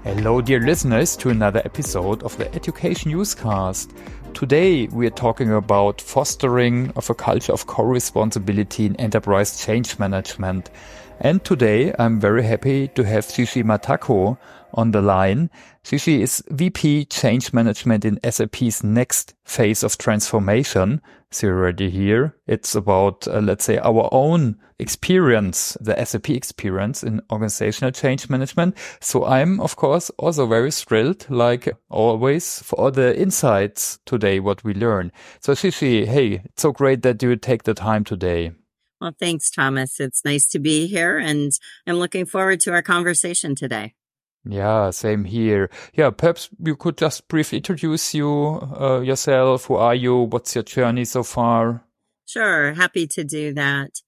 Hello, dear listeners, to another episode of the Education Newscast. Today, we are talking about fostering of a culture of co-responsibility in enterprise change management. And today, I'm very happy to have Shishi Matako on the line. Shishi is VP Change Management in SAP's next phase of transformation. So you're already here. It's about, let's say, our own experience, the SAP experience in organizational change management. So I'm, of course, also very thrilled, like always, for all the insights today, what we learn. So Shishi, hey, it's so great that you take the time today. Well, thanks, Thomas. It's nice to be here, and I'm looking forward to our conversation today. Yeah, same here. Yeah, perhaps you could just briefly introduce yourself. Who are you? What's your journey so far? Sure, happy to do that.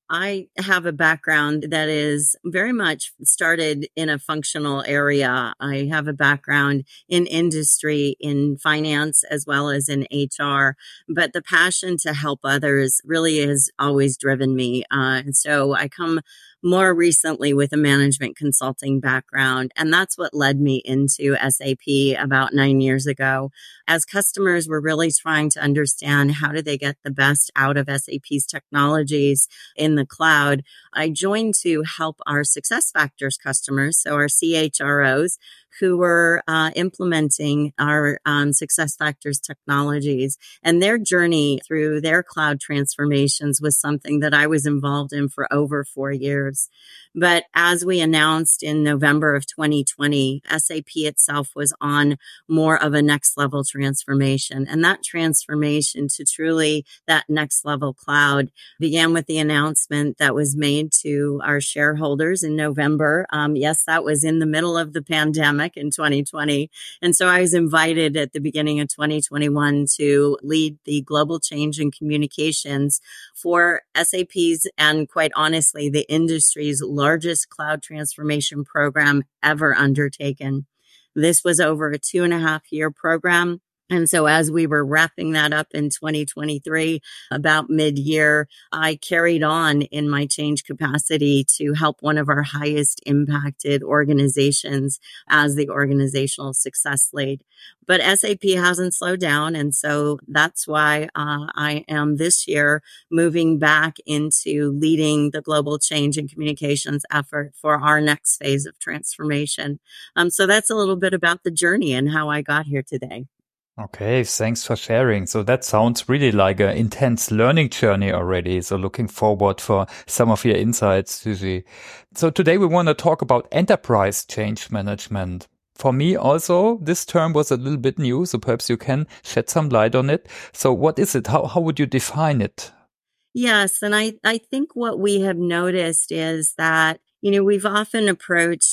I have a background that is very much started in a functional area. I have a background in industry, in finance, as well as in HR. But the passion to help others really has always driven me. And so I come more recently with a management consulting background. And that's what led me into SAP about 9 years ago. As customers were really trying to understand how do they get the best out of SAP's technologies in the cloud, I joined to help our SuccessFactors customers, so our CHROs, who were implementing our SuccessFactors technologies. And their journey through their cloud transformations was something that I was involved in for over 4 years. But as we announced in November of 2020, SAP itself was on more of a next level transformation. And that transformation to truly that next level cloud began with the announcement that was made to our shareholders in November. Yes, that was in the middle of the pandemic in 2020. And so I was invited at the beginning of 2021 to lead the global change in communications for SAP's and quite honestly, the industry's largest cloud transformation program ever undertaken. This was over a 2.5-year program. And so as we were wrapping that up in 2023, about mid-year, I carried on in my change capacity to help one of our highest impacted organizations as the organizational success lead. But SAP hasn't slowed down. And so that's why I am this year moving back into leading the global change and communications effort for our next phase of transformation. So that's a little bit about the journey and how I got here today. Okay, thanks for sharing. So that sounds really like an intense learning journey already. So looking forward for some of your insights, Suzy. So today we want to talk about enterprise change management. For me also, this term was a little bit new, so perhaps you can shed some light on it. So what is it? How would you define it? Yes, and I think what we have noticed is that we've often approached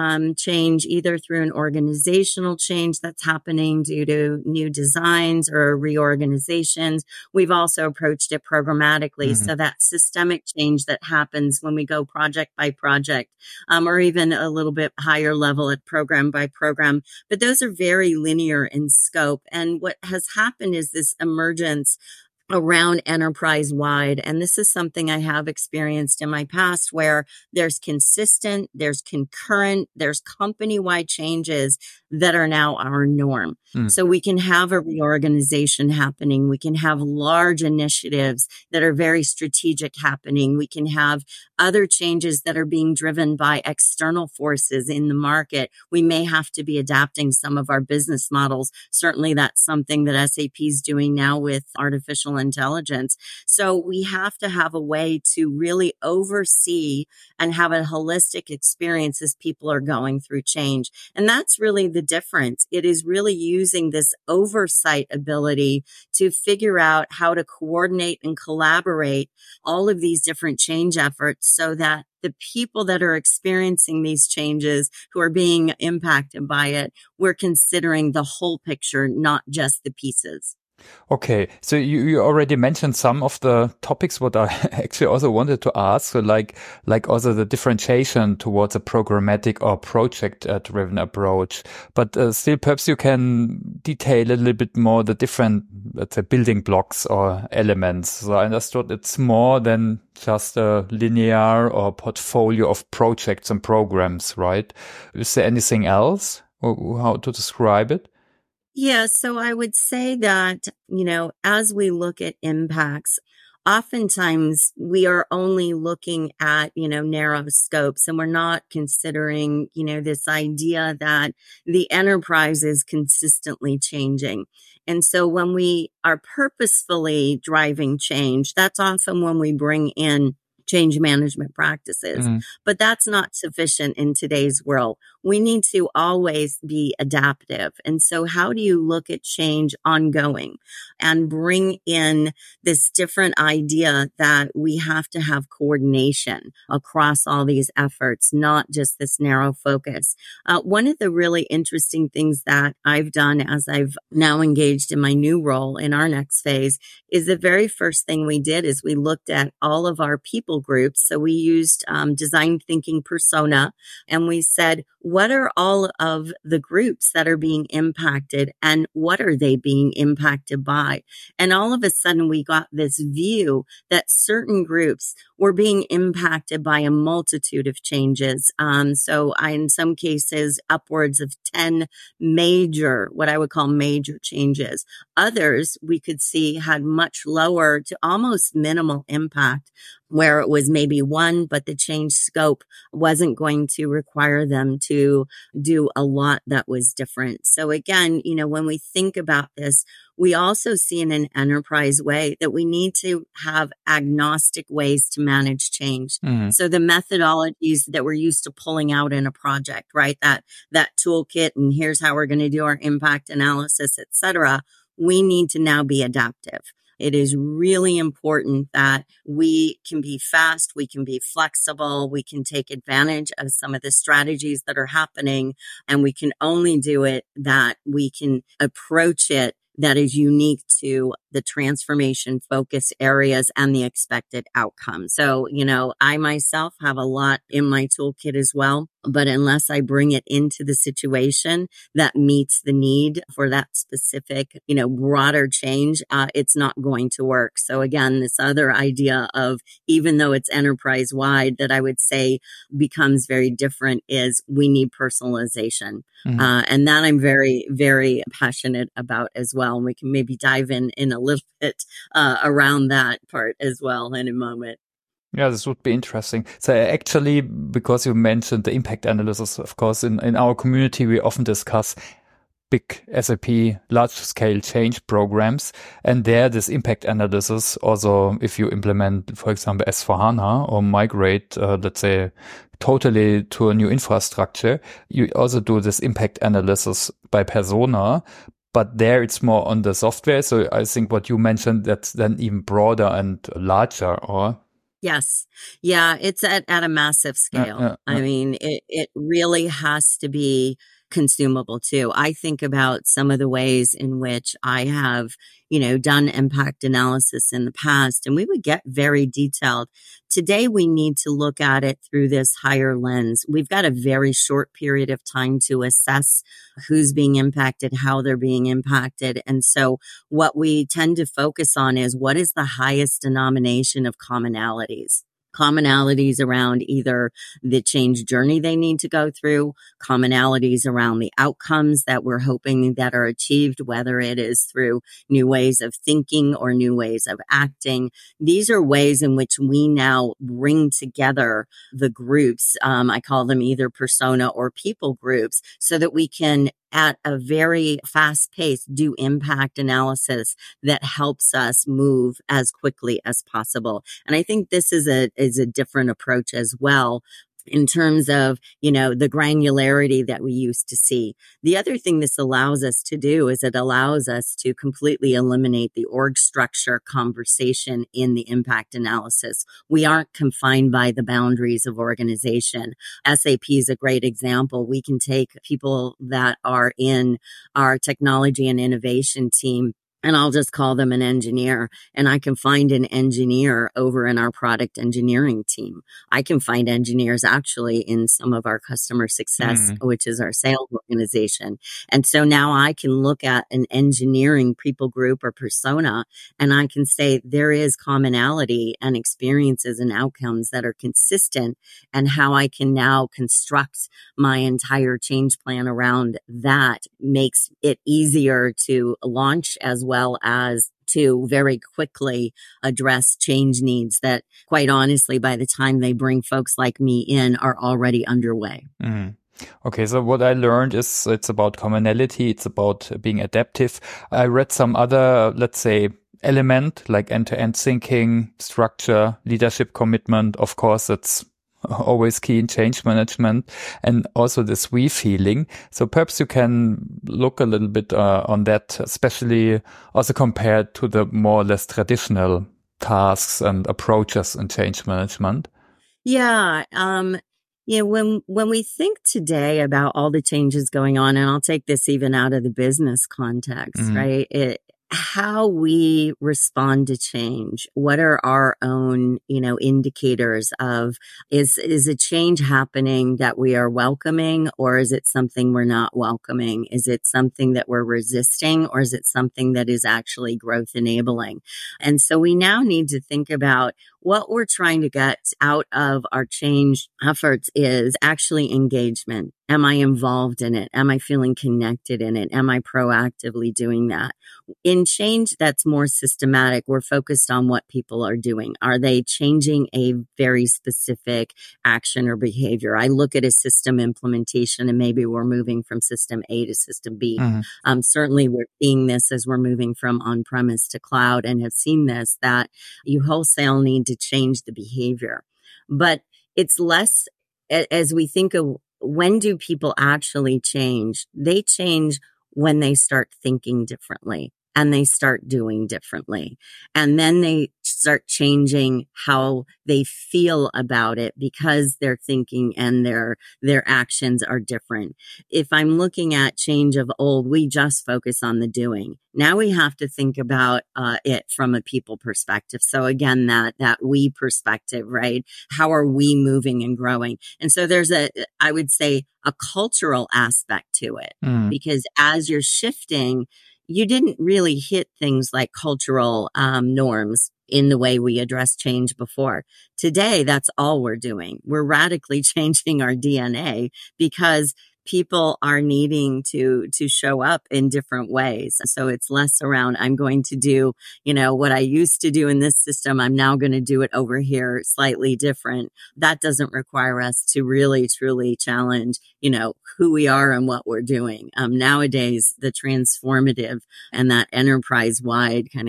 change either through an organizational change that's happening due to new designs or reorganizations. We've also approached it programmatically, so that systemic change that happens when we go project by project, or even a little bit higher level at program by program. But those are very linear in scope. And what has happened is this emergence around enterprise wide. And this is something I have experienced in my past where there's consistent, there's concurrent, there's company wide changes that are now our norm. So we can have a reorganization happening. We can have large initiatives that are very strategic happening. We can have other changes that are being driven by external forces in the market. We may have to be adapting some of our business models. Certainly that's something that SAP is doing now with artificial intelligence. So we have to have a way to really oversee and have a holistic experience as people are going through change. And that's really the difference. It is really using this oversight ability to figure out how to coordinate and collaborate all of these different change efforts so that the people that are experiencing these changes, who are being impacted by it, we're considering the whole picture, not just the pieces. Okay, so you already mentioned some of the topics what I actually also wanted to ask. So like also the differentiation towards a programmatic or project driven approach. But still, perhaps you can detail a little bit more the different, let's say, building blocks or elements. So I understood it's more than just a linear or portfolio of projects and programs, right? Is there anything else, or how to describe it? Yeah, so I would say that, as we look at impacts, oftentimes we are only looking at, narrow scopes, and we're not considering, this idea that the enterprise is consistently changing. And so when we are purposefully driving change, that's often when we bring in change management practices. Mm. But that's not sufficient in today's world. We need to always be adaptive. And so how do you look at change ongoing and bring in this different idea that we have to have coordination across all these efforts, not just this narrow focus? One of the really interesting things that I've done as I've now engaged in my new role in our next phase is the very first thing we did is we looked at all of our people groups. So we used design thinking persona, and we said, what are all of the groups that are being impacted and what are they being impacted by? And all of a sudden we got this view that certain groups were being impacted by a multitude of changes. In some cases, upwards of 10 major, what I would call major changes. Others we could see had much lower to almost minimal impact, where it was maybe one, but the change scope wasn't going to require them to do a lot that was different. So again, when we think about this, we also see in an enterprise way that we need to have agnostic ways to manage change. Mm. So the methodologies that we're used to pulling out in a project, right? That toolkit, and here's how we're going to do our impact analysis, et cetera. We need to now be adaptive. It is really important that we can be fast, we can be flexible, we can take advantage of some of the strategies that are happening, and we can only do it that we can approach it that is unique to the transformation focus areas and the expected outcome. So, I myself have a lot in my toolkit as well, but unless I bring it into the situation that meets the need for that specific, broader change, it's not going to work. So again, this other idea of, even though it's enterprise wide, that I would say becomes very different is we need personalization. And that I'm very, very passionate about as well. And we can maybe dive in a little bit around that part as well in a moment. Yeah, this would be interesting. So actually, because you mentioned the impact analysis, of course, in our community, we often discuss big SAP large-scale change programs. And there, this impact analysis, also if you implement, for example, S/4HANA or migrate, let's say, totally to a new infrastructure, you also do this impact analysis by persona. But there it's more on the software. So I think what you mentioned, that's then even broader and larger, or? Yes. Yeah. It's at a massive scale. I mean, it really has to be consumable too. I think about some of the ways in which I have, done impact analysis in the past, and we would get very detailed. Today, we need to look at it through this higher lens. We've got a very short period of time to assess who's being impacted, how they're being impacted. And so what we tend to focus on is what is the highest denomination of commonalities around either the change journey they need to go through, commonalities around the outcomes that we're hoping that are achieved, whether it is through new ways of thinking or new ways of acting. These are ways in which we now bring together the groups. I call them either persona or people groups, so that we can, at a very fast pace, do impact analysis that helps us move as quickly as possible. And I think this is a different approach as well, in terms of, the granularity that we used to see. The other thing this allows us to do is it allows us to completely eliminate the org structure conversation in the impact analysis. We aren't confined by the boundaries of organization. SAP is a great example. We can take people that are in our technology and innovation team and I'll just call them an engineer, and I can find an engineer over in our product engineering team. I can find engineers actually in some of our customer success, which is our sales organization. And so now I can look at an engineering people group or persona, and I can say there is commonality and experiences and outcomes that are consistent, and how I can now construct my entire change plan around that makes it easier to launch as well as to very quickly address change needs that, quite honestly, by the time they bring folks like me in, are already underway. Okay, so what I learned is it's about commonality, it's about being adaptive. I read some other, let's say, element like end-to-end thinking, structure, leadership commitment. Of course, it's always key in change management, and also this we feeling. So perhaps you can look a little bit on that, especially also compared to the more or less traditional tasks and approaches in change management. Yeah. When we think today about all the changes going on, and I'll take this even out of the business context, right? How we respond to change. What are our own, indicators of, is a change happening that we are welcoming, or is it something we're not welcoming? Is it something that we're resisting, or is it something that is actually growth enabling? And so we now need to think about what we're trying to get out of our change efforts is actually engagement. Am I involved in it? Am I feeling connected in it? Am I proactively doing that? In change that's more systematic, we're focused on what people are doing. Are they changing a very specific action or behavior? I look at a system implementation, and maybe we're moving from system A to system B. Certainly we're seeing this as we're moving from on-premise to cloud, and have seen this, that you wholesale need to change the behavior. But it's less, as we think of, when do people actually change? They change when they start thinking differently, and they start doing differently. And then they start changing how they feel about it, because their thinking and their actions are different. If I'm looking at change of old, we just focus on the doing. Now we have to think about it from a people perspective. So again, that we perspective, right? How are we moving and growing? And so there's I would say, a cultural aspect to it, because as you're shifting, you didn't really hit things like cultural norms in the way we address change before. Today, that's all we're doing. We're radically changing our DNA, because people are needing to show up in different ways. So it's less around, I'm going to do, what I used to do in this system, I'm now going to do it over here slightly different. That doesn't require us to really, truly challenge, who we are and what we're doing. Nowadays, the transformative and that enterprise-wide kind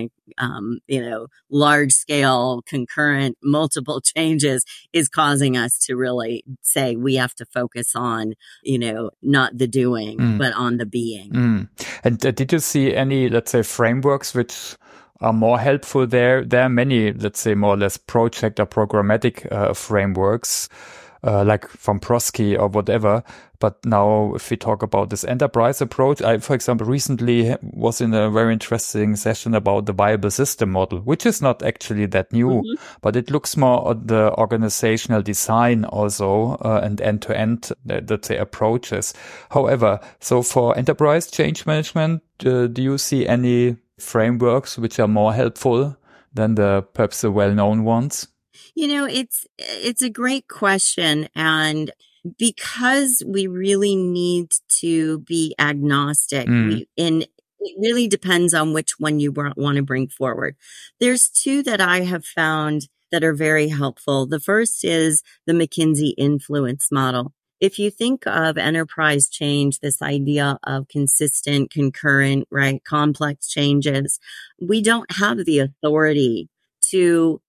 of, large scale, concurrent, multiple changes is causing us to really say we have to focus on, not the doing, but on the being. And did you see any, let's say, frameworks which are more helpful there? There are many, let's say, more or less project or programmatic frameworks, like from Prosky or whatever. But now if we talk about this enterprise approach, I, for example, recently was in a very interesting session about the viable system model, which is not actually that new, but it looks more at the organizational design also, and end-to-end, let's say, approaches. However, so for enterprise change management, do you see any frameworks which are more helpful than perhaps the well-known ones? It's a great question. And because we really need to be agnostic, and it really depends on which one you want to bring forward. There's two that I have found that are very helpful. The first is the McKinsey influence model. If you think of enterprise change, this idea of consistent, concurrent, right, complex changes, we don't have the authority to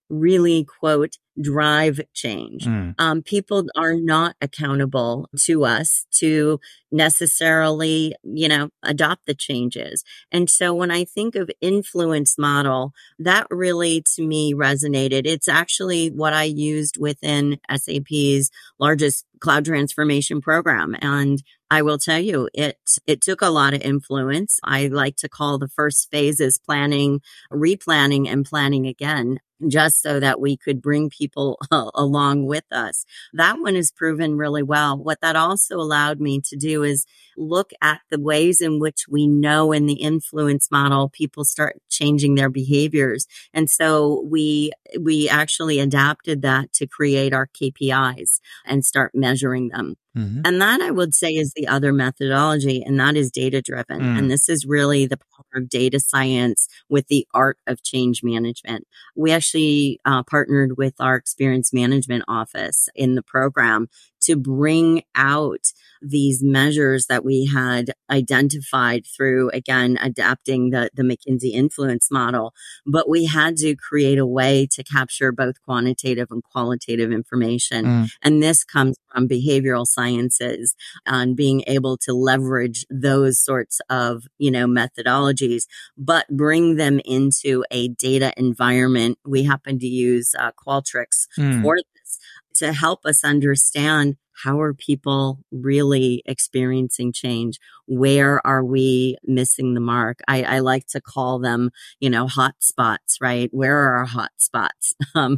really, quote, drive change. People are not accountable to us to necessarily, adopt the changes. And so when I think of influence model, that really to me resonated. It's actually what I used within SAP's largest cloud transformation program. And I will tell you, it took a lot of influence. I like to call the first phases planning, replanning, and planning again, just so that we could bring people along with us. That one has proven really well. What that also allowed me to do is look at the ways in which we know in the influence model, people start changing their behaviors. And so we actually adapted that to create our KPIs and start measuring them. And that I would say is the other methodology, and that is data driven. And this is really the power of data science with the art of change management. We actually partnered with our experience management office in the program to bring out these measures that we had identified through, again, adapting the McKinsey influence model. But we had to create a way to capture both quantitative and qualitative information. And this comes from behavioral sciences and being able to leverage those sorts of, methodologies, but bring them into a data environment. We happen to use Qualtrics for this to help us understand how are people really experiencing change? Where are we missing the mark? I like to call them, hot spots, right? Where are our hot spots?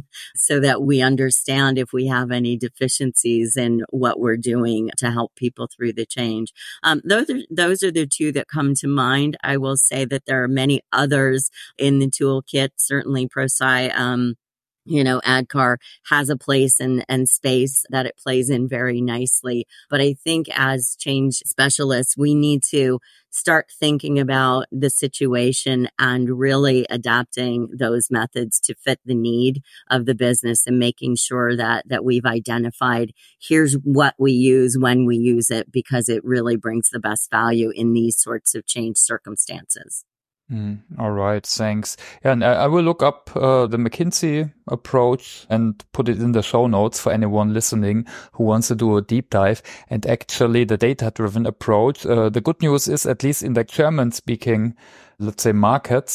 So that we understand if we have any deficiencies in what we're doing to help people through the change. Those are the two that come to mind. I will say that there are many others in the toolkit, certainly ProSci. ADKAR has a place and space that it plays in very nicely. But I think as change specialists, we need to start thinking about the situation and really adapting those methods to fit the need of the business and making sure that we've identified here's what we use when we use it, because it really brings the best value in these sorts of change circumstances. All right, thanks. Yeah, and I will look up the McKinsey approach and put it in the show notes for anyone listening who wants to do a deep dive. And actually, the data-driven approach, the good news is, at least in the German-speaking, let's say, markets,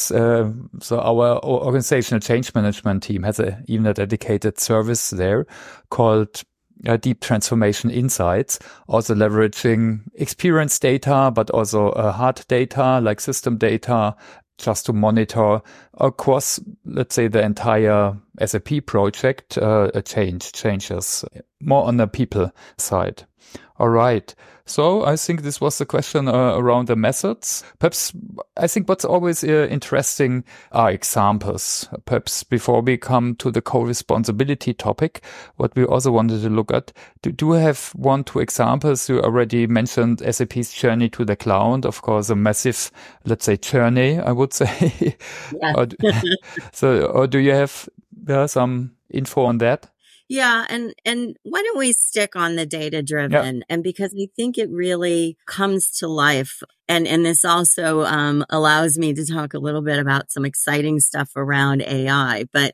so our organizational change management team has even a dedicated service there called Deep Transformation Insights, also leveraging experience data, but also hard data like system data, just to monitor across, let's say, the entire SAP project changes, more on the people side. All right. So I think this was the question around the methods. Perhaps I think what's always interesting are examples. Perhaps before we come to the co-responsibility topic, what we also wanted to look at, do we have 1-2 examples? You already mentioned SAP's journey to the cloud, of course, a massive, let's say, journey, I would say. Yeah. or do you have some info on that? Yeah. And why don't we stick on the data driven? And because I think it really comes to life. And this also allows me to talk a little bit about some exciting stuff around AI. But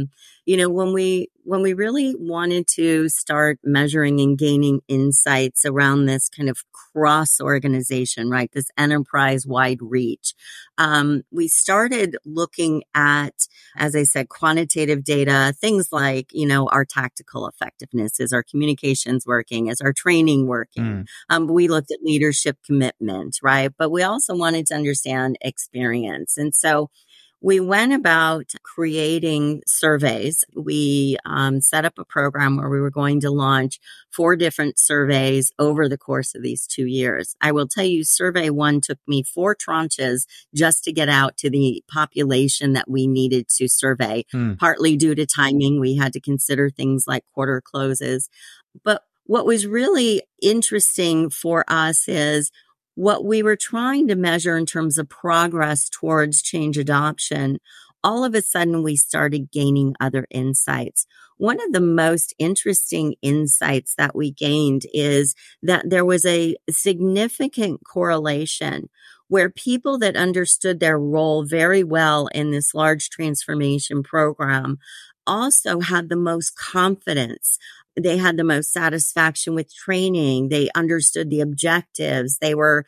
when we really wanted to start measuring and gaining insights around this kind of cross organization, right? This enterprise wide reach, we started looking at, as I said, quantitative data, things like, our tactical effectiveness. Is our communications working? Is our training working? We looked at leadership commitment, right? But we also wanted to understand experience. And so we went about creating surveys. We set up a program where we were going to launch 4 different surveys over the course of these 2 years. I will tell you, survey 1 took me 4 tranches just to get out to the population that we needed to survey, partly due to timing. We had to consider things like quarter closes. But what was really interesting for us is what we were trying to measure in terms of progress towards change adoption. All of a sudden, we started gaining other insights. One of the most interesting insights that we gained is that there was a significant correlation where people that understood their role very well in this large transformation program also had the most confidence. They had the most satisfaction with training. They understood the objectives. They were,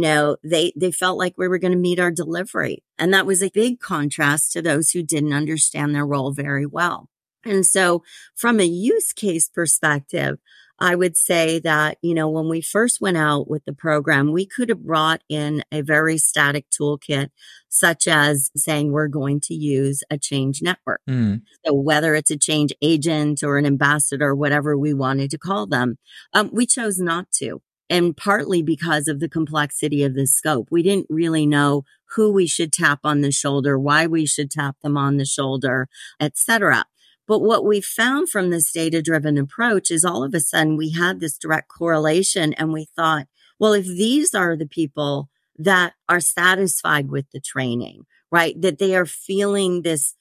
they felt like we were going to meet our delivery. And that was a big contrast to those who didn't understand their role very well. And so from a use case perspective, I would say that, when we first went out with the program, we could have brought in a very static toolkit, such as saying we're going to use a change network. So whether it's a change agent or an ambassador, whatever we wanted to call them, we chose not to. And partly because of the complexity of the scope, we didn't really know who we should tap on the shoulder, why we should tap them on the shoulder, etc. But what we found from this data-driven approach is all of a sudden we had this direct correlation, and we thought, well, if these are the people that are satisfied with the training, right, that they are feeling this,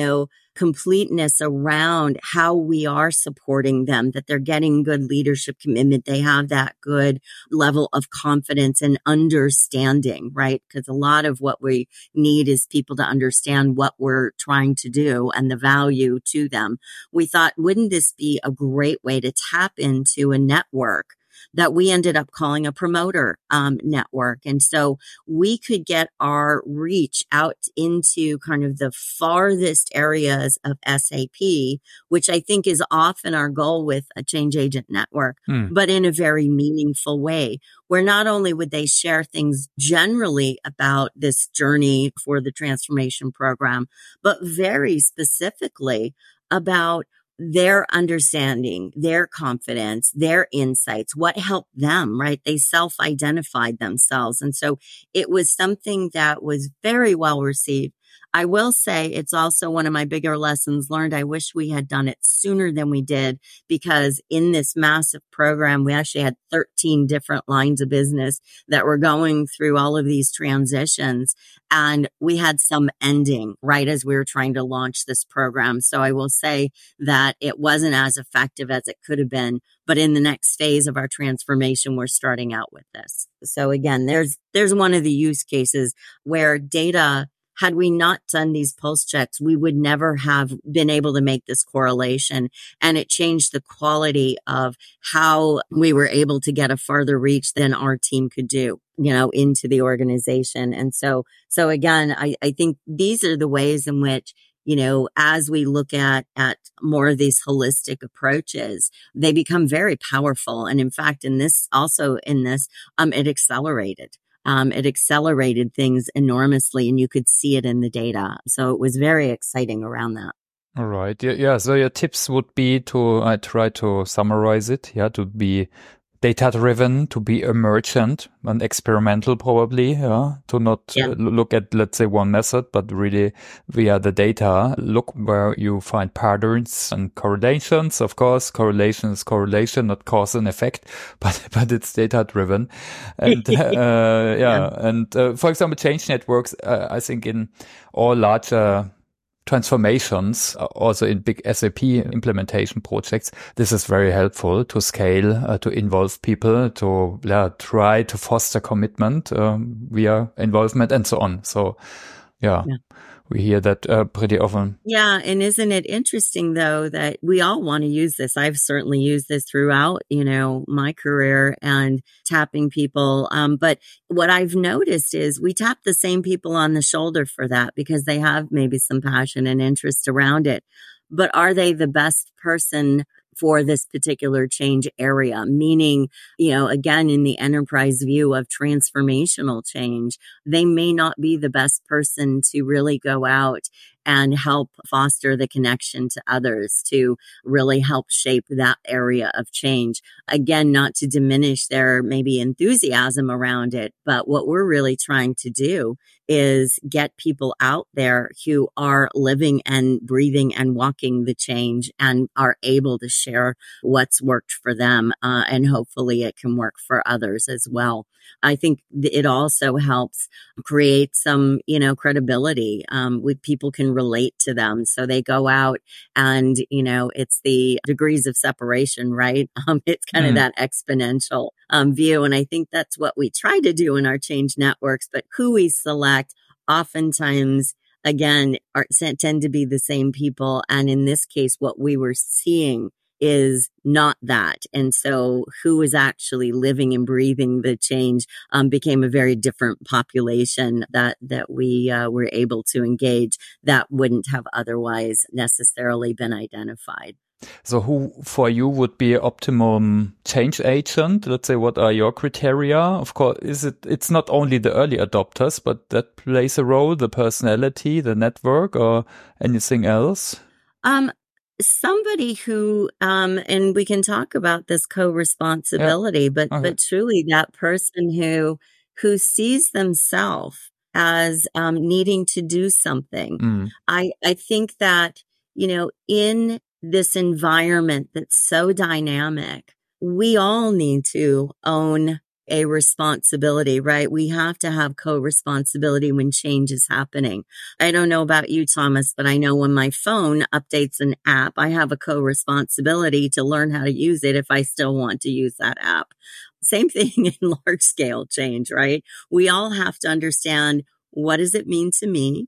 completeness around how we are supporting them, that they're getting good leadership commitment, they have that good level of confidence and understanding, right? Because a lot of what we need is people to understand what we're trying to do and the value to them. We thought, wouldn't this be a great way to tap into a network that we ended up calling a promoter network? And so we could get our reach out into kind of the farthest areas of SAP, which I think is often our goal with a change agent network, but in a very meaningful way, where not only would they share things generally about this journey for the transformation program, but very specifically about their understanding, their confidence, their insights, what helped them, right? They self-identified themselves. And so it was something that was very well received. I will say it's also one of my bigger lessons learned. I wish we had done it sooner than we did, because in this massive program, we actually had 13 different lines of business that were going through all of these transitions. And we had some ending right as we were trying to launch this program. So I will say that it wasn't as effective as it could have been. But in the next phase of our transformation, we're starting out with this. So again, there's one of the use cases where data, had we not done these pulse checks, we would never have been able to make this correlation. And it changed the quality of how we were able to get a farther reach than our team could do, into the organization. And so again, I think these are the ways in which, as we look at more of these holistic approaches, they become very powerful. And in fact, it accelerated. It accelerated things enormously, and you could see it in the data. So it was very exciting around that. All right. Yeah. So your tips would be I try to summarize it. Yeah. To be data-driven, to be emergent and experimental, probably. Yeah. To not look at, let's say, one method, but really via the data, look where you find patterns and correlations. Of course, correlation is correlation, not cause and effect, but it's data-driven. And, And, for example, change networks, I think in all larger transformations, also in big SAP implementation projects, this is very helpful to scale, to involve people, to try to foster commitment via involvement and so on. So, we hear that pretty often. Yeah. And isn't it interesting, though, that we all want to use this? I've certainly used this throughout, my career and tapping people. But what I've noticed is we tap the same people on the shoulder for that because they have maybe some passion and interest around it. But are they the best person for this particular change area? Meaning, again, in the enterprise view of transformational change, they may not be the best person to really go out and help foster the connection to others, to really help shape that area of change. Again, not to diminish their maybe enthusiasm around it, but what we're really trying to do is get people out there who are living and breathing and walking the change and are able to share what's worked for them. And hopefully it can work for others as well. I think it also helps create some, credibility. With people can relate to them. So they go out and, it's the degrees of separation, right? It's kind of that exponential view. And I think that's what we try to do in our change networks, but who we select oftentimes again, tend to be the same people. And in this case, what we were seeing is not that. And so who was actually living and breathing the change became a very different population that we were able to engage that wouldn't have otherwise necessarily been identified. So who for you would be an optimum change agent? Let's say, what are your criteria? Of course, it's not only the early adopters, but that plays a role, the personality, the network, or anything else? Somebody who, and we can talk about this co-responsibility, but truly that person who sees themselves as needing to do something. I think that, in this environment that's so dynamic, we all need to own a responsibility, right? We have to have co-responsibility when change is happening. I don't know about you, Thomas, but I know when my phone updates an app, I have a co-responsibility to learn how to use it if I still want to use that app. Same thing in large scale change, right? We all have to understand, what does it mean to me?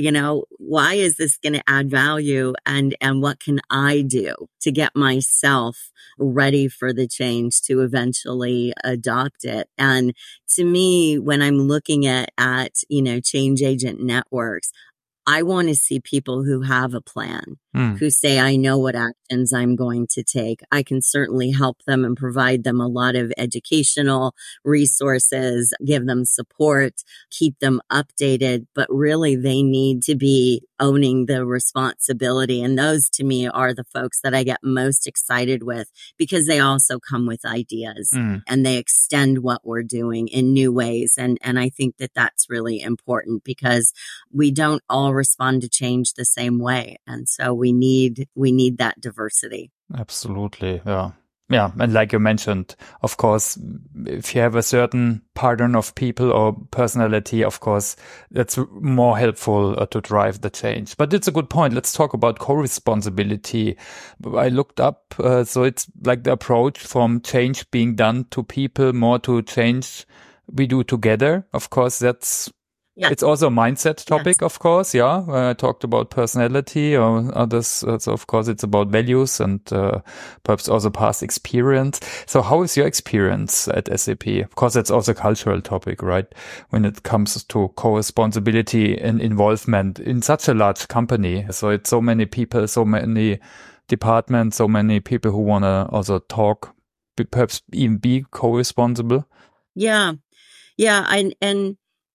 Why is this going to add value, and what can I do to get myself ready for the change to eventually adopt it? And to me, when I'm looking at change agent networks, I want to see people who have a plan, who say, I know what actions I'm going to take. I can certainly help them and provide them a lot of educational resources, give them support, keep them updated, but really they need to be owning the responsibility. And those to me are the folks that I get most excited with, because they also come with ideas and they extend what we're doing in new ways. And I think that that's really important, because we don't all respond to change the same way. And so we need that diversity. Absolutely. Yeah. Yeah. And like you mentioned, of course, if you have a certain pattern of people or personality, of course, that's more helpful to drive the change. But it's a good point. Let's talk about co-responsibility. I looked up, so it's like the approach from change being done to people, more to change we do together. Of course, it's also a mindset topic, of course. Yeah. I talked about personality or others. So of course it's about values and, perhaps also past experience. So how is your experience at SAP? Of course, that's also a cultural topic, right? When it comes to co-responsibility and involvement in such a large company. So it's so many people, so many departments, so many people who want to also talk, perhaps even be co-responsible. Yeah. Yeah. And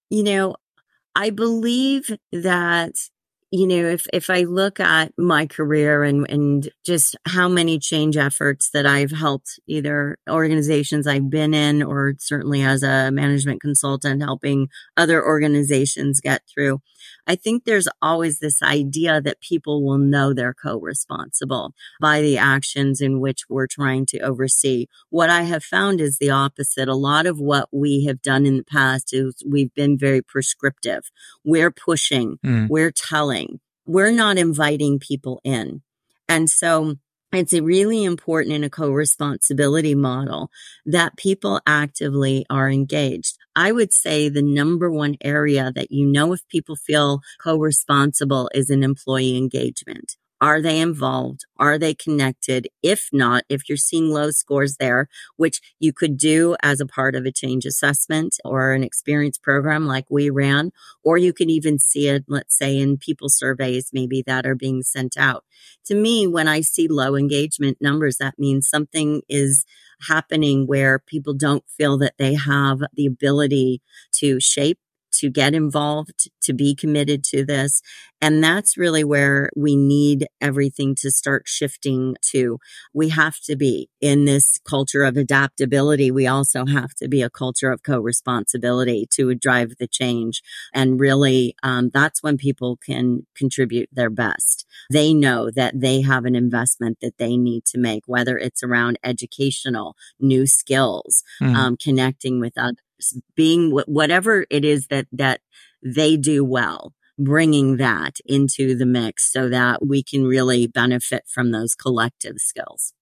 I believe that, if I look at my career and just how many change efforts that I've helped, either organizations I've been in or certainly as a management consultant helping other organizations get through, I think there's always this idea that people will know they're co-responsible by the actions in which we're trying to oversee. What I have found is the opposite. A lot of what we have done in the past is we've been very prescriptive. We're pushing, we're telling, we're not inviting people in. And so it's really important in a co-responsibility model that people actively are engaged. I would say the number one area that if people feel co-responsible is in employee engagement. Are they involved? Are they connected? If not, if you're seeing low scores there, which you could do as a part of a change assessment or an experience program like we ran, or you could even see it, let's say, in people surveys maybe that are being sent out. To me, when I see low engagement numbers, that means something is happening where people don't feel that they have the ability to shape, to get involved, to be committed to this. And that's really where we need everything to start shifting to. We have to be in this culture of adaptability. We also have to be a culture of co-responsibility to drive the change. And really, that's when people can contribute their best. They know that they have an investment that they need to make, whether it's around educational, new skills, connecting with others, being whatever it is that they do well, bringing that into the mix so that we can really benefit from those collective skills.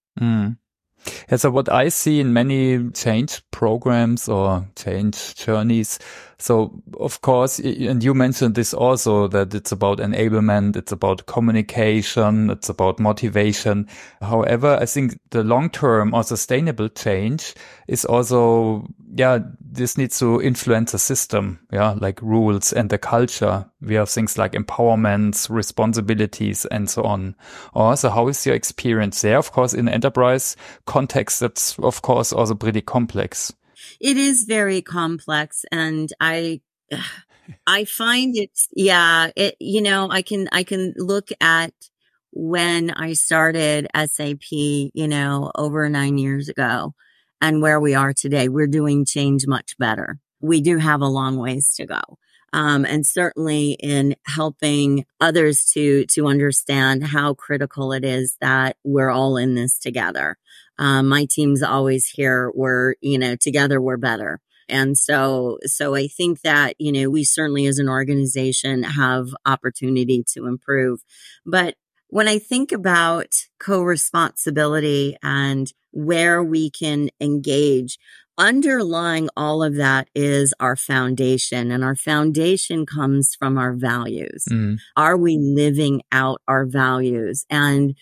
Yeah, so what I see in many change programs or change journeys, So, of course, and you mentioned this also, that it's about enablement, it's about communication, it's about motivation. However, I think the long-term or sustainable change is also, this needs to influence the system, like rules and the culture. We have things like empowerments, responsibilities, and so on. Also, how is your experience there? Of course, in enterprise context, that's of course also pretty complex. It is very complex, and I find I can look at when I started SAP, over 9 years ago, and where we are today. We're doing change much better. We do have a long ways to go. And certainly in helping others to understand how critical it is that we're all in this together. My team's always here. We're, together we're better. And so I think that, we certainly as an organization have opportunity to improve. But when I think about co-responsibility and where we can engage, underlying all of that is our foundation, and our foundation comes from our values. Are we living out our values? And,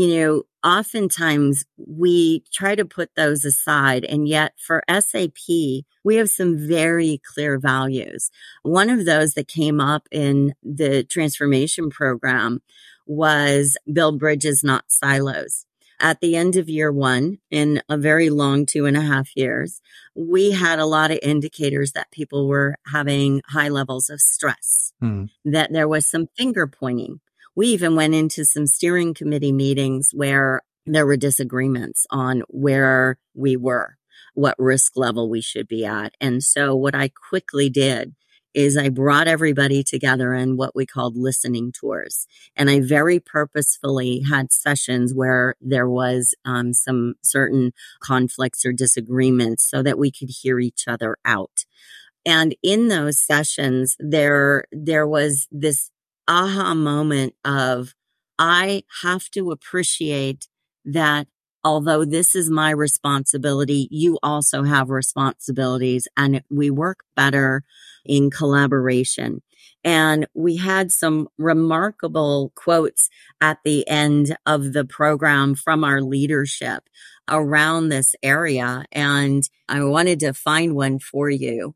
oftentimes we try to put those aside. And yet for SAP, we have some very clear values. One of those that came up in the transformation program was build bridges, not silos. At the end of year one, in a very long 2.5 years, we had a lot of indicators that people were having high levels of stress, that there was some finger pointing. We even went into some steering committee meetings where there were disagreements on where we were, what risk level we should be at. And so what I quickly did is I brought everybody together in what we called listening tours. And I very purposefully had sessions where there was some certain conflicts or disagreements so that we could hear each other out. And in those sessions, there was this aha moment of, I have to appreciate that although this is my responsibility, you also have responsibilities, and we work better in collaboration. And we had some remarkable quotes at the end of the program from our leadership around this area. And I wanted to find one for you.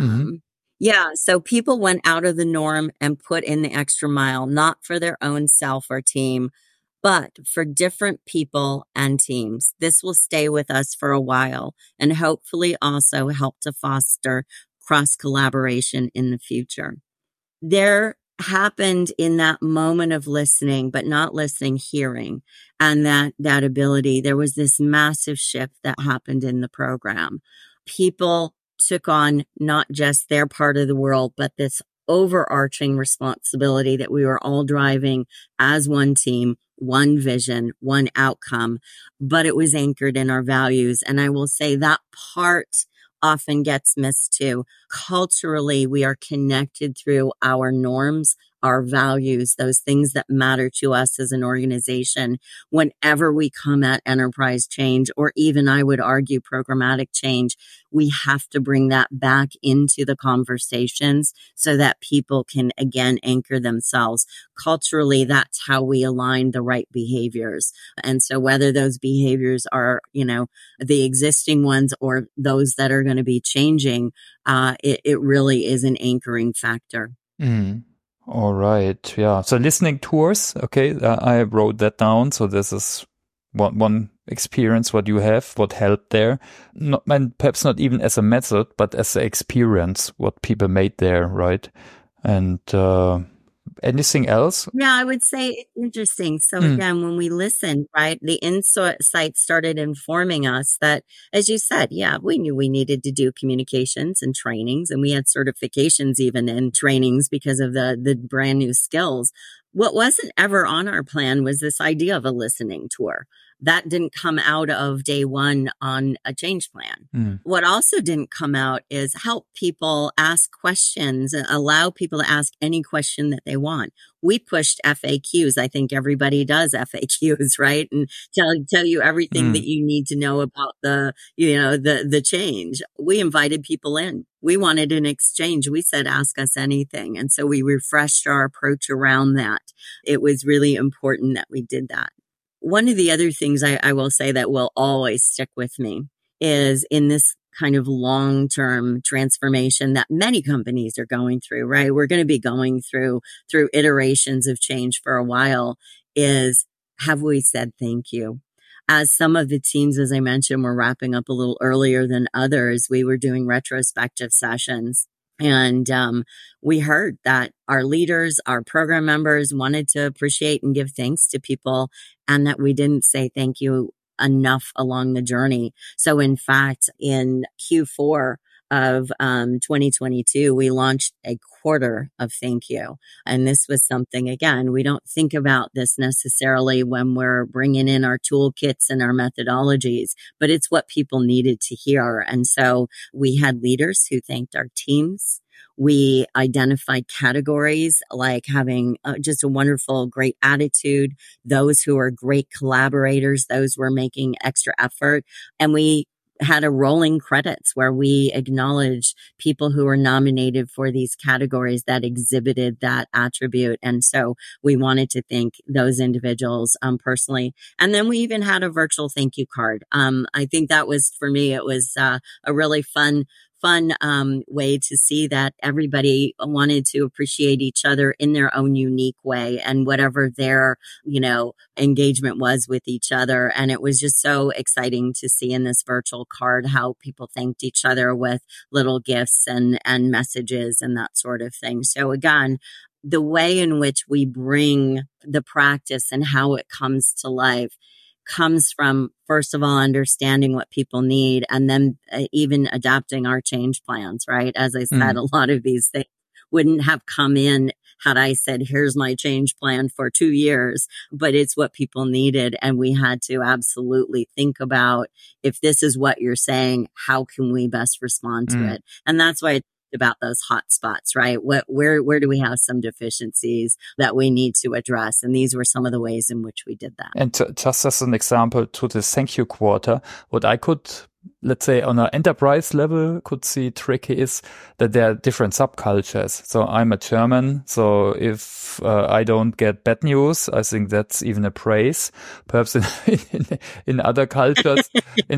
So people went out of the norm and put in the extra mile, not for their own self or team, but for different people and teams. This will stay with us for a while and hopefully also help to foster cross collaboration in the future. There happened in that moment of listening, but not listening, hearing, and that ability. There was this massive shift that happened in the program. People took on not just their part of the world, but this overarching responsibility that we were all driving as one team, one vision, one outcome, but it was anchored in our values. And I will say that part often gets missed too. Culturally, we are connected through our norms, our values, those things that matter to us as an organization. Whenever we come at enterprise change, or even I would argue programmatic change, we have to bring that back into the conversations so that people can again anchor themselves. Culturally, that's how we align the right behaviors. And so whether those behaviors are, the existing ones or those that are going to be changing, it really is an anchoring factor. All right. Yeah. So listening tours. Okay. I wrote that down. So this is one experience, what you have, what helped there. And perhaps not even as a method, but as an experience, what people made there. Right. And, anything else? Yeah, I would say it's interesting. So again, when we listened, right, the insight started informing us that, as you said, we knew we needed to do communications and trainings, and we had certifications even in trainings because of the brand new skills. What wasn't ever on our plan was this idea of a listening tour. That didn't come out of day one on a change plan. What also didn't come out is help people ask questions, allow people to ask any question that they want. We pushed FAQs. I think everybody does FAQs, right? And tell you everything that you need to know about the change. We invited people in. we wanted an exchange. We said, ask us anything. And so we refreshed our approach around that. It was really important that we did that. One of the other things I will say that will always stick with me is in this kind of long-term transformation that many companies are going through, right? We're going to be going through iterations of change for a while, is have we said thank you? As some of the teams, as I mentioned, were wrapping up a little earlier than others, we were doing retrospective sessions. And we heard that our leaders, our program members wanted to appreciate and give thanks to people, and that we didn't say thank you enough along the journey. So in fact, in Q4 of 2022, we launched a quarter of thank you. And this was something, again, we don't think about this necessarily when we're bringing in our toolkits and our methodologies, but it's what people needed to hear. And so we had leaders who thanked our teams. We identified categories like having just a wonderful, great attitude, those who are great collaborators, those who are making extra effort. And we had a rolling credits where we acknowledged people who were nominated for these categories that exhibited that attribute. And so we wanted to thank those individuals personally. And then we even had a virtual thank you card. I think that was, for me, it was a really fun way to see that everybody wanted to appreciate each other in their own unique way and whatever their, engagement was with each other. And it was just so exciting to see in this virtual card how people thanked each other with little gifts and messages and that sort of thing. So again, the way in which we bring the practice and how it comes to life comes from, first of all, understanding what people need, and then even adapting our change plans, right? As I said, a lot of these things wouldn't have come in had I said, here's my change plan for 2 years, but it's what people needed. And we had to absolutely think about, if this is what you're saying, how can we best respond to it? And that's why about those hot spots, right? Where do we have some deficiencies that we need to address? And these were some of the ways in which we did that. And just as an example to the thank you quarter, what I could, let's say on an enterprise level, could see tricky is that there are different subcultures. So I'm a German. So if I don't get bad news, I think that's even a praise. Perhaps in other cultures,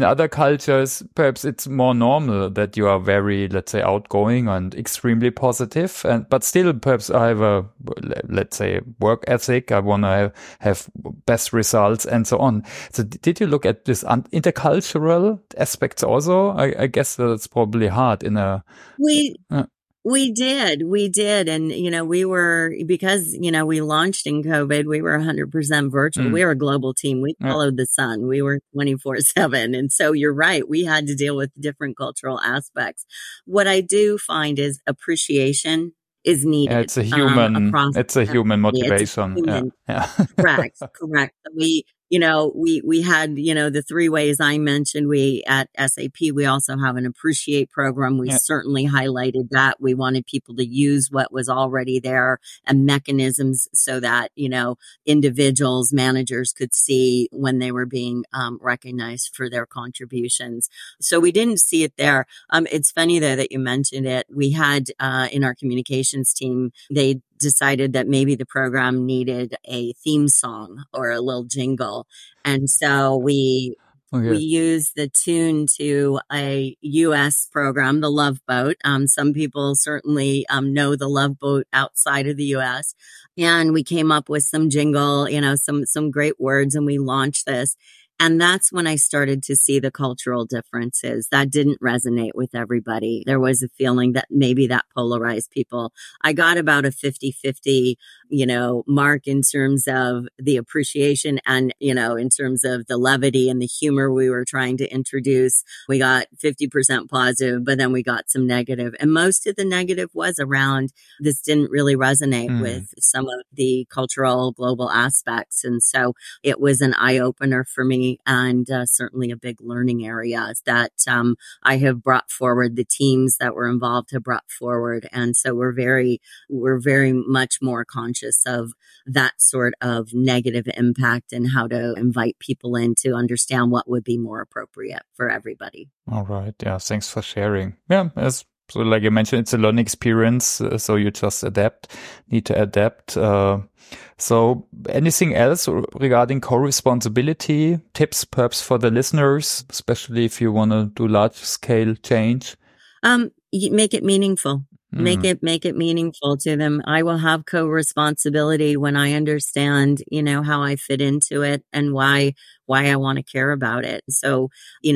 perhaps it's more normal that you are very, let's say, outgoing and extremely positive. But still, perhaps I have a, let's say, work ethic. I want to have best results and so on. So did you look at this intercultural aspects also? I guess that's probably hard in a... We did. And, we were, because, we launched in COVID, we were 100% virtual. We were a global team. We followed the sun. We were 24/7. And so you're right. We had to deal with different cultural aspects. What I do find is appreciation is needed. Yeah, it's a human motivation. Correct. We had, the 3 ways I mentioned. We at SAP, we also have an appreciate program. We certainly highlighted that. We wanted people to use what was already there and mechanisms so that, individuals, managers could see when they were being recognized for their contributions. So we didn't see it there. It's funny though that you mentioned it. We had in our communications team, they decided that maybe the program needed a theme song or a little jingle. And so we used the tune to a US program, The Love Boat. Some people certainly know The Love Boat outside of the US. And we came up with some jingle, some great words, and we launched this. And that's when I started to see the cultural differences. That didn't resonate with everybody. There was a feeling that maybe that polarized people. I got about a 50-50, mark in terms of the appreciation and, in terms of the levity and the humor we were trying to introduce. We got 50% positive, but then we got some negative. And most of the negative was around this didn't really resonate with some of the cultural global aspects. And so it was an eye opener for me. And certainly a big learning area that I have brought forward. The teams that were involved have brought forward, and so we're very much more conscious of that sort of negative impact and how to invite people in to understand what would be more appropriate for everybody. All right, yeah, thanks for sharing. Yeah, as So like you mentioned, it's a learning experience. So you just need to adapt. So anything else regarding co-responsibility tips, perhaps for the listeners, especially if you want to do large scale change? You make it meaningful. Make it meaningful to them. I will have co-responsibility when I understand, how I fit into it and why I want to care about it. So,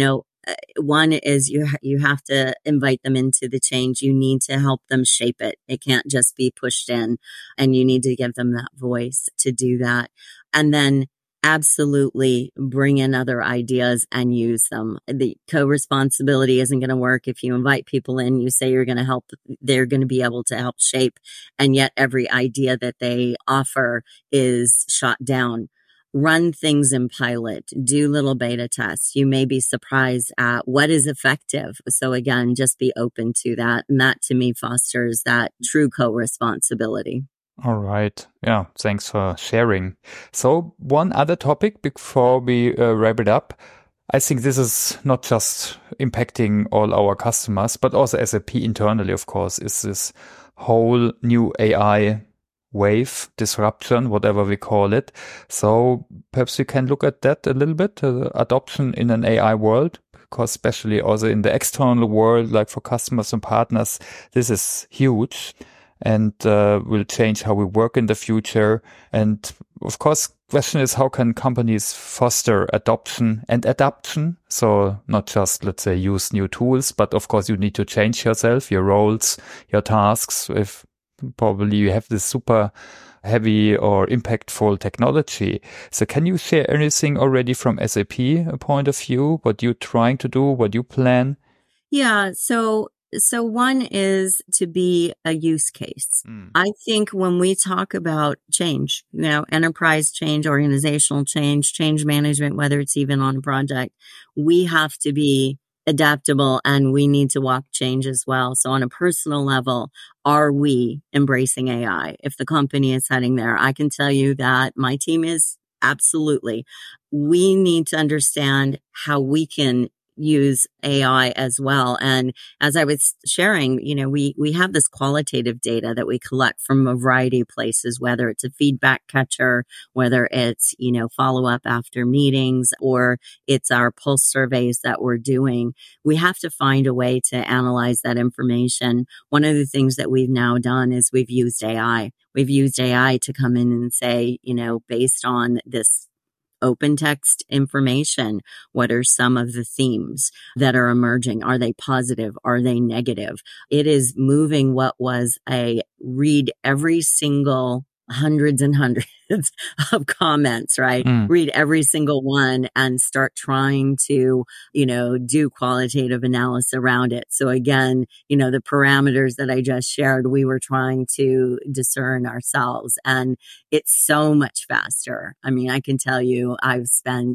one is you have to invite them into the change. You need to help them shape it. It can't just be pushed in, and you need to give them that voice to do that. And then absolutely bring in other ideas and use them. The co-responsibility isn't going to work if you invite people in, you say you're going to help, they're going to be able to help shape, and yet every idea that they offer is shot down. Run things in pilot, do little beta tests. You may be surprised at what is effective. So again, just be open to that. And that to me fosters that true co-responsibility. All right. Yeah. Thanks for sharing. So one other topic before we wrap it up. I think this is not just impacting all our customers, but also SAP internally, of course, is this whole new AI wave, disruption, whatever we call it. So perhaps we can look at that a little bit, adoption in an AI world, because especially also in the external world, like for customers and partners, this is huge and will change how we work in the future. And of course, question is, how can companies foster adoption and adaptation? So not just, let's say, use new tools, but of course you need to change yourself, your roles, your tasks. If probably you have this super heavy or impactful technology. So can you share anything already from SAP point of view, what you're trying to do, what you plan? Yeah. So one is to be a use case. I think when we talk about change, enterprise change, organizational change management, whether it's even on a project, we have to be adaptable and we need to walk change as well. So on a personal level, are we embracing AI? If the company is heading there, I can tell you that my team is absolutely. We need to understand how we can use AI as well. And as I was sharing, we have this qualitative data that we collect from a variety of places, whether it's a feedback catcher, whether it's, follow up after meetings, or it's our pulse surveys that we're doing. We have to find a way to analyze that information. One of the things that we've now done is we've used AI. We've used AI to come in and say, based on this open text information, what are some of the themes that are emerging? Are they positive? Are they negative? It is moving what was a read every single hundreds and hundreds of comments, right? Read every single one and start trying to, do qualitative analysis around it. So again, the parameters that I just shared, we were trying to discern ourselves, and it's so much faster. I mean, I can tell you I've spent,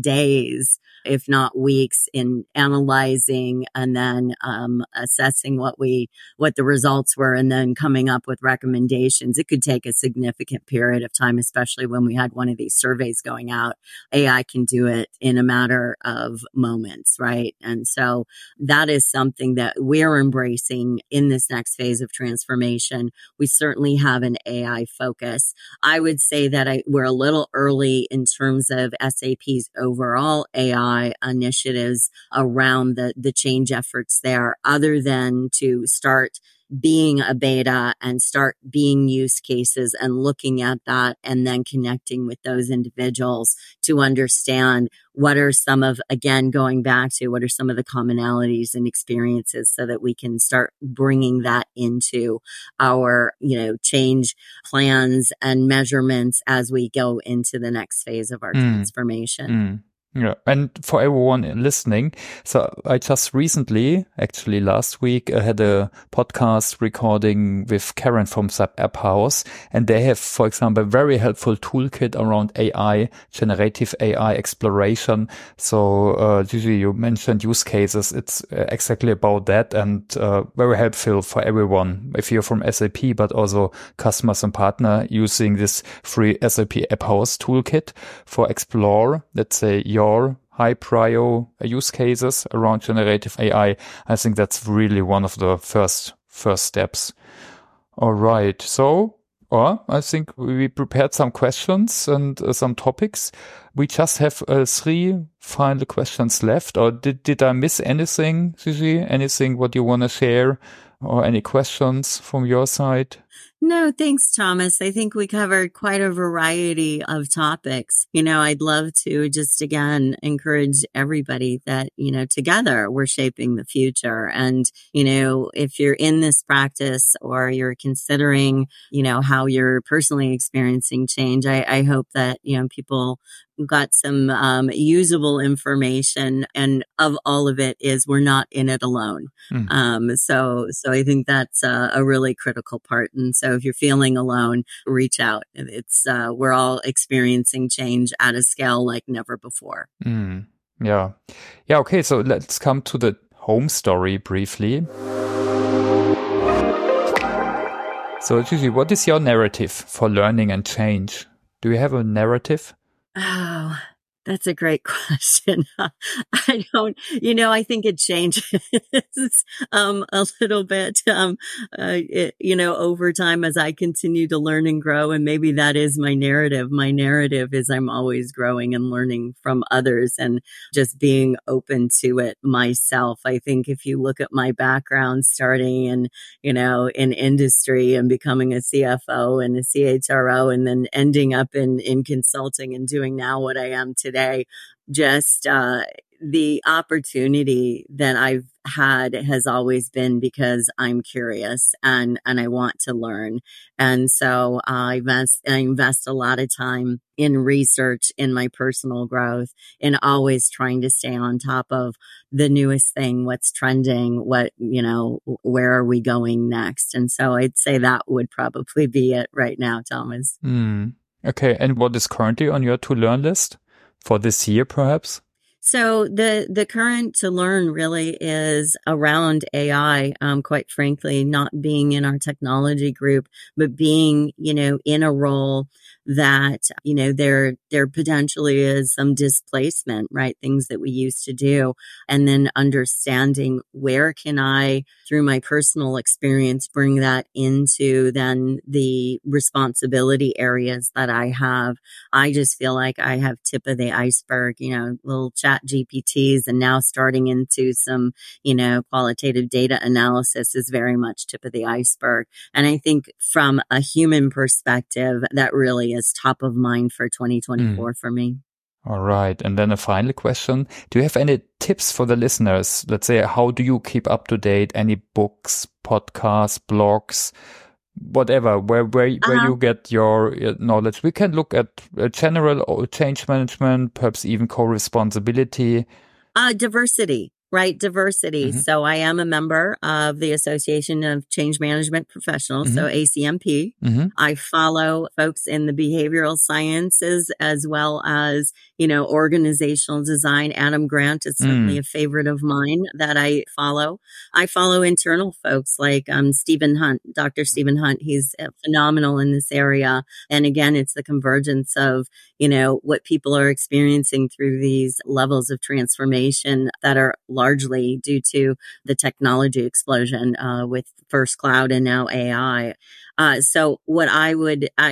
days, if not weeks, in analyzing and then assessing what the results were and then coming up with recommendations. It could take a significant period of time, especially when we had one of these surveys going out. AI can do it in a matter of moments, right? And so that is something that we're embracing in this next phase of transformation. We certainly have an AI focus. I would say that we're a little early in terms of SAP's overall AI initiatives around the change efforts there, other than to start being a beta and start being use cases and looking at that and then connecting with those individuals to understand what are some of, again, going back to what are some of the commonalities and experiences so that we can start bringing that into our, change plans and measurements as we go into the next phase of our transformation. Yeah. And for everyone listening, so I just recently, actually last week, I had a podcast recording with Karen from SAP App House, and they have, for example, a very helpful toolkit around AI, generative AI exploration. So, usually you mentioned use cases. It's exactly about that, and very helpful for everyone. If you're from SAP, but also customers and partner using this free SAP App House toolkit for explore, let's say, your high prio use cases around generative AI. I think that's really one of the first steps. All right. So, I think we prepared some questions and some topics. We just have 3 final questions left. Or did I miss anything, Gigi? Anything what you want to share, or any questions from your side? No, thanks, Thomas. I think we covered quite a variety of topics. I'd love to just again encourage everybody that, together we're shaping the future. And, if you're in this practice or you're considering, how you're personally experiencing change, I hope that, people got some usable information, and of all of it is we're not in it alone. So I think that's a really critical part. And so if you're feeling alone, reach out. It's we're all experiencing change at a scale like never before. Yeah. Okay. So let's come to the home story briefly. So Gigi, what is your narrative for learning and change? Do you have a narrative? Oh, that's a great question. I don't, I think it changes a little bit, over time as I continue to learn and grow. And maybe that is my narrative. My narrative is I'm always growing and learning from others and just being open to it myself. I think if you look at my background starting in industry and becoming a CFO and a CHRO and then ending up in consulting and doing now what I am today, just the opportunity that I've had has always been because I'm curious and I want to learn. And so I invest a lot of time in research, in my personal growth, and always trying to stay on top of the newest thing, what's trending, where are we going next? And so I'd say that would probably be it right now, Thomas. Okay. And what is currently on your to-learn list for this year, perhaps? So the current to learn really is around AI, quite frankly, not being in our technology group, but being, in a role that, there potentially is some displacement, right? Things that we used to do. And then understanding where can I, through my personal experience, bring that into then the responsibility areas that I have. I just feel like I have tip of the iceberg, little chat GPTs, and now starting into some, qualitative data analysis is very much tip of the iceberg. And I think from a human perspective, that really is top of mind for 2024 for me. All right. And then a final question. Do you have any tips for the listeners? Let's say, how do you keep up to date? Any books, podcasts, blogs, whatever, where you get your knowledge? We can look at general change management, perhaps even co-responsibility. Diversity. Right. Diversity. So I am a member of the Association of Change Management Professionals, so ACMP. I follow folks in the behavioral sciences as well as, organizational design. Adam Grant is certainly a favorite of mine that I follow. I follow internal folks like Stephen Hunt, Dr. Stephen Hunt. He's phenomenal in this area. And again, it's the convergence of, what people are experiencing through these levels of transformation that are largely due to the technology explosion with first cloud and now AI. So what I would, I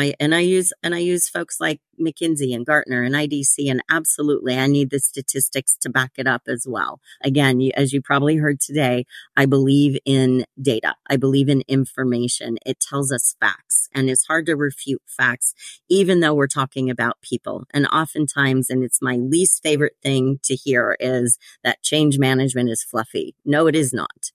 use folks like McKinsey and Gartner and IDC, and absolutely, I need the statistics to back it up as well. Again, as you probably heard today, I believe in data. I believe in information. It tells us facts, and it's hard to refute facts, even though we're talking about people. And oftentimes, and it's my least favorite thing to hear, is that change management is fluffy. No, it is not.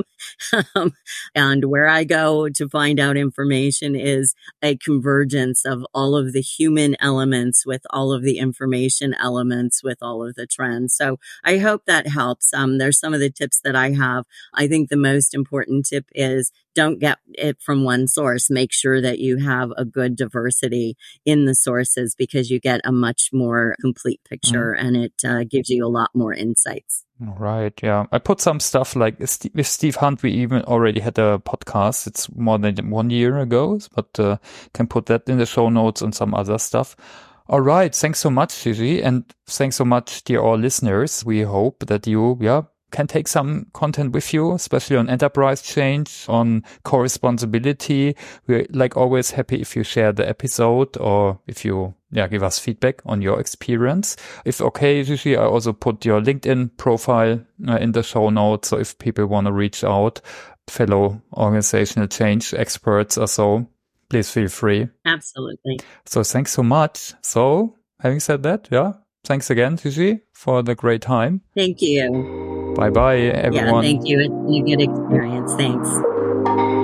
And where I go to find out information is a convergence of all of the human elements with all of the information elements with all of the trends. So I hope that helps. There's some of the tips that I have. I think the most important tip is don't get it from one source. Make sure that you have a good diversity in the sources because you get a much more complete picture and it gives you a lot more insights. Right. Yeah. I put some stuff like with Steve Hunt. We even already had a podcast. It's more than 1 year ago, but can put that in the show notes and some other stuff. All right. Thanks so much, Gigi. And thanks so much, dear all listeners. We hope that you, can take some content with you, especially on enterprise change, on co-responsibility. We're like always happy if you share the episode or if you give us feedback on your experience. If okay, Gigi, I also put your LinkedIn profile in the show notes. So if people want to reach out, fellow organizational change experts or so, please feel free. Absolutely. So thanks so much. So having said that, thanks again, Gigi, for the great time. Thank you. Bye-bye, everyone. Yeah, thank you. It's been a good experience. Thanks.